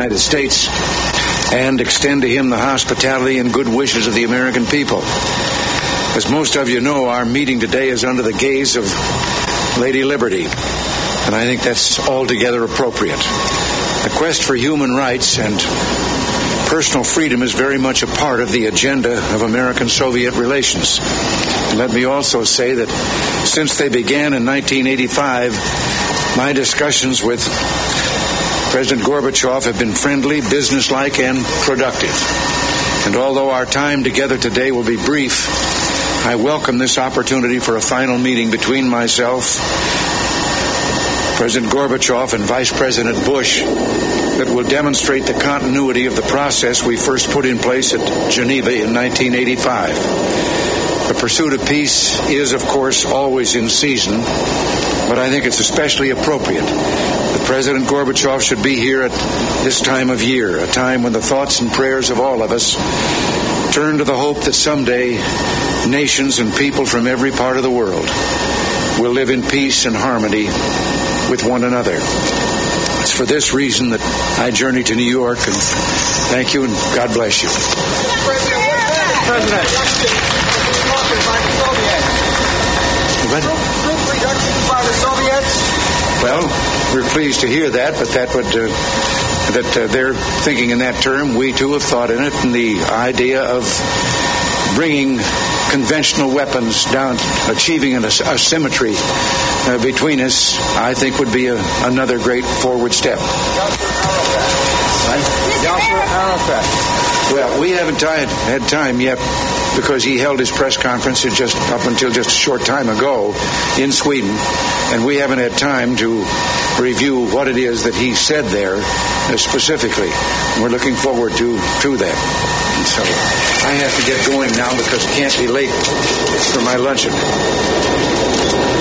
United States and extend to him the hospitality and good wishes of the American people. As most of you know, our meeting today is under the gaze of Lady Liberty, and I think that's altogether appropriate. The quest for human rights and personal freedom is very much a part of the agenda of American-Soviet relations. And let me also say that since they began in 1985, my discussions with President Gorbachev have been friendly, businesslike, and productive. And although our time together today will be brief, I welcome this opportunity for a final meeting between myself, President Gorbachev, and Vice President Bush that will demonstrate the continuity of the process we first put in place at Geneva in 1985. The pursuit of peace is, of course, always in season, but I think it's especially appropriate that President Gorbachev should be here at this time of year, a time when the thoughts and prayers of all of us turn to the hope that someday nations and people from every part of the world will live in peace and harmony with one another. It's for this reason that I journey to New York, and thank you and God bless you. President. Troop reductions by the Soviets? Well, we're pleased to hear that, but that would they're thinking in that term. We too have thought in it, and the idea of bringing conventional weapons down, achieving an asymmetry between us, I think would be another great forward step. Yasser Arafat. Well, we haven't had time yet because he held his press conference up until just a short time ago in Sweden, and we haven't had time to review what it is that he said there specifically. We're looking forward to that. And so I have to get going now because I can't be late for my luncheon.